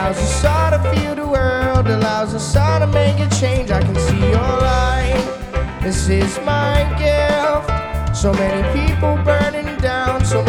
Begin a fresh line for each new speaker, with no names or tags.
allows us all to feel the world, allows us all to make a change. I can see your light, this is my gift. So many people burning down, so